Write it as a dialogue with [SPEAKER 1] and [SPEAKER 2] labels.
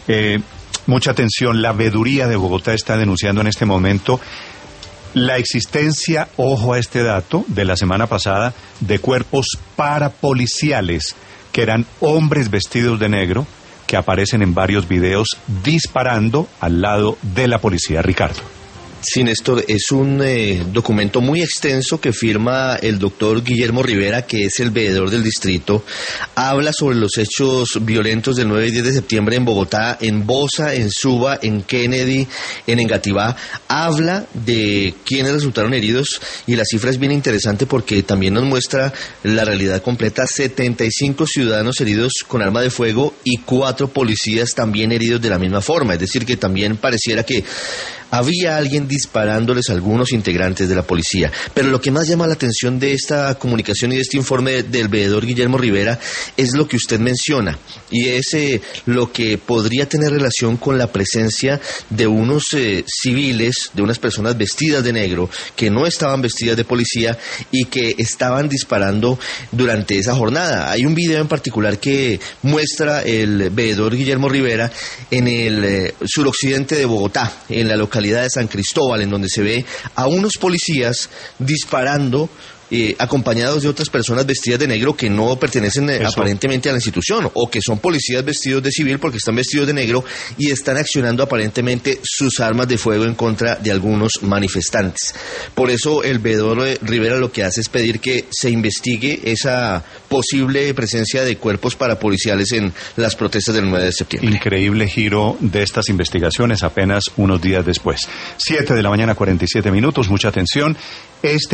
[SPEAKER 1] Mucha atención, la veeduría de Bogotá está denunciando en este momento la existencia, ojo a este dato, de la semana pasada, de cuerpos parapoliciales, que eran hombres vestidos de negro, que aparecen en varios videos disparando al lado de la policía. Ricardo.
[SPEAKER 2] Sí, Néstor, es un documento muy extenso que firma el doctor Guillermo Rivera, que es el veedor del distrito. Habla sobre los hechos violentos del 9 y 10 de septiembre en Bogotá, en Bosa, en Suba, en Kennedy, en Engativá. Habla de quienes resultaron heridos y la cifra es bien interesante porque también nos muestra la realidad completa. 75 ciudadanos heridos con arma de fuego y 4 policías también heridos de la misma forma. Es decir, que también pareciera que había alguien disparándoles a algunos integrantes de la policía. Pero lo que más llama la atención de esta comunicación y de este informe del veedor Guillermo Rivera es lo que usted menciona, y es lo que podría tener relación con la presencia de unos civiles, de unas personas vestidas de negro, que no estaban vestidas de policía y que estaban disparando durante esa jornada. Hay un video en particular que muestra el veedor Guillermo Rivera en el suroccidente de Bogotá, en la localidad de San Cristóbal, en donde se ve a unos policías disparando acompañados de otras personas vestidas de negro que no pertenecen aparentemente a la institución, o que son policías vestidos de civil porque están vestidos de negro y están accionando aparentemente sus armas de fuego en contra de algunos manifestantes. Por eso el veedor Rivera lo que hace es pedir que se investigue esa posible presencia de cuerpos parapoliciales en las protestas del 9 de septiembre.
[SPEAKER 1] Increíble giro de estas investigaciones apenas unos días después. 7 de la mañana, 47 minutos, mucha atención.